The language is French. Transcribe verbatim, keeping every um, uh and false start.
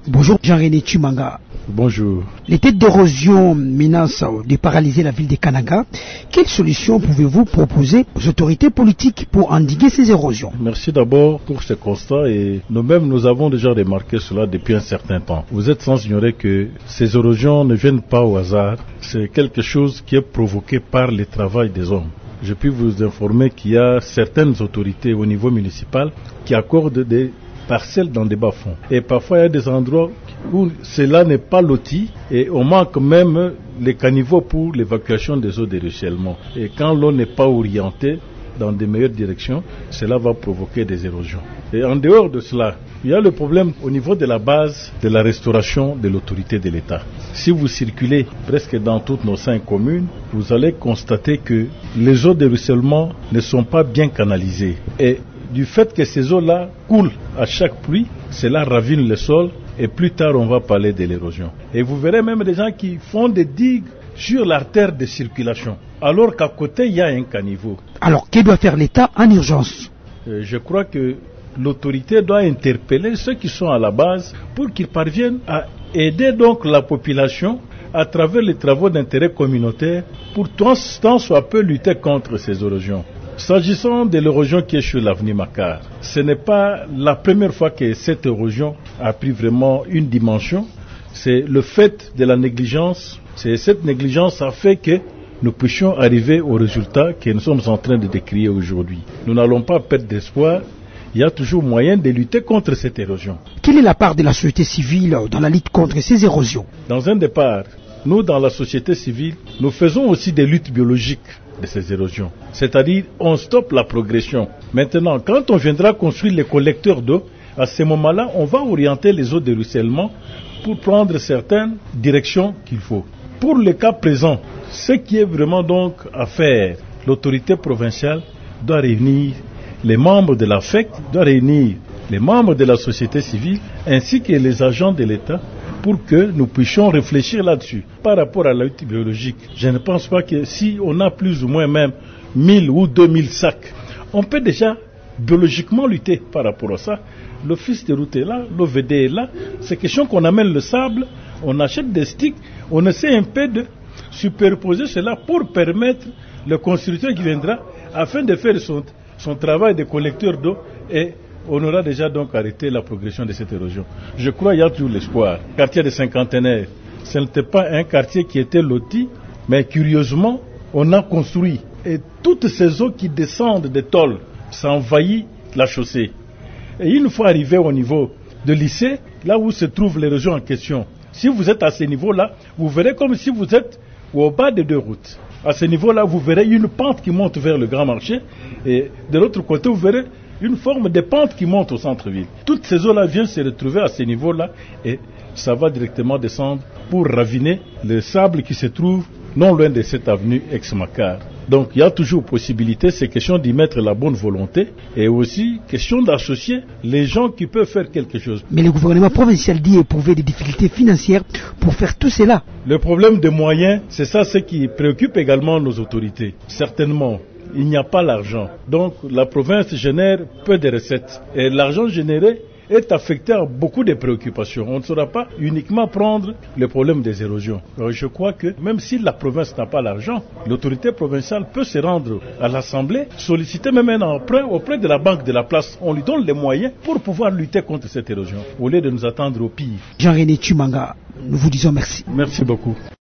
Bonjour Jean-René Tchimanga. Bonjour. Les têtes d'érosion menacent de paralyser la ville de Kananga. Quelles solutions pouvez-vous proposer aux autorités politiques pour endiguer ces érosions? Merci d'abord pour ce constat et nous-mêmes nous avons déjà remarqué cela depuis un certain temps. Vous êtes sans ignorer que ces érosions ne viennent pas au hasard. C'est quelque chose qui est provoqué par le travail des hommes. Je puis vous informer qu'il y a certaines autorités au niveau municipal qui accordent des parcelles dans des bas-fonds. Et parfois il y a des endroits où cela n'est pas loti et on manque même les caniveaux pour l'évacuation des eaux de ruissellement. Et quand l'eau n'est pas orientée dans de meilleures directions, cela va provoquer des érosions. Et en dehors de cela, il y a le problème au niveau de la base de la restauration de l'autorité de l'État. Si vous circulez presque dans toutes nos cinq communes, vous allez constater que les eaux de ruissellement ne sont pas bien canalisées. Et du fait que ces eaux-là coulent à chaque pluie, cela ravine le sol et plus tard on va parler de l'érosion. Et vous verrez même des gens qui font des digues sur l'artère de circulation, alors qu'à côté il y a un caniveau. Alors que doit faire l'État en urgence? euh, Je crois que l'autorité doit interpeller ceux qui sont à la base pour qu'ils parviennent à aider donc la population à travers les travaux d'intérêt communautaire pour tant soit peu lutter contre ces érosions. S'agissant de l'érosion qui est sur l'avenue Makar, ce n'est pas la première fois que cette érosion a pris vraiment une dimension. C'est le fait de la négligence. C'est cette négligence a fait que nous puissions arriver au résultat que nous sommes en train de décrire aujourd'hui. Nous n'allons pas perdre d'espoir. Il y a toujours moyen de lutter contre cette érosion. Quelle est la part de la société civile dans la lutte contre ces érosions? Dans un départ, nous, dans la société civile, nous faisons aussi des luttes biologiques de ces érosions. C'est-à-dire, on stoppe la progression. Maintenant, quand on viendra construire les collecteurs d'eau, à ce moment-là, on va orienter les eaux de ruissellement pour prendre certaines directions qu'il faut. Pour le cas présent, ce qui est vraiment donc à faire, l'autorité provinciale doit réunir les membres de la F E C, doit réunir les membres de la société civile ainsi que les agents de l'État pour que nous puissions réfléchir là-dessus. Par rapport à la lutte biologique, je ne pense pas que si on a plus ou moins même mille ou deux mille sacs, on peut déjà biologiquement lutter par rapport à ça. L'office de route est là, l'O V D est là. C'est question qu'on amène le sable, on achète des sticks, on essaie un peu de superposer cela pour permettre le constructeur qui viendra afin de faire son, son travail de collecteur d'eau et on aura déjà donc arrêté la progression de cette érosion. Je crois qu'il y a toujours l'espoir. Le quartier des cinquantenaires, ce n'était pas un quartier qui était loti, mais curieusement, on a construit. Et toutes ces eaux qui descendent des tôles, ça envahit la chaussée. Et une fois arrivé au niveau de lycée, là où se trouve l'érosion en question, si vous êtes à ce niveau-là, vous verrez comme si vous êtes au bas des deux routes. À ce niveau-là, vous verrez une pente qui monte vers le grand marché, et de l'autre côté, vous verrez une forme de pente qui monte au centre-ville. Toutes ces eaux-là viennent se retrouver à ce niveau-là et ça va directement descendre pour raviner le sable qui se trouve non loin de cette avenue Ex-Makar. Donc il y a toujours possibilité, c'est question d'y mettre la bonne volonté et aussi question d'associer les gens qui peuvent faire quelque chose. Mais le gouvernement provincial dit éprouver des difficultés financières pour faire tout cela. Le problème des moyens, c'est ça ce qui préoccupe également nos autorités. Certainement. Il n'y a pas l'argent. Donc la province génère peu de recettes. Et l'argent généré est affecté à beaucoup de préoccupations. On ne saura pas uniquement prendre le problème des érosions. Alors je crois que même si la province n'a pas l'argent, l'autorité provinciale peut se rendre à l'Assemblée, solliciter même un emprunt auprès de la Banque de la Place. On lui donne les moyens pour pouvoir lutter contre cette érosion, au lieu de nous attendre au pire. Jean-René Tchimanga, nous vous disons merci. Merci beaucoup.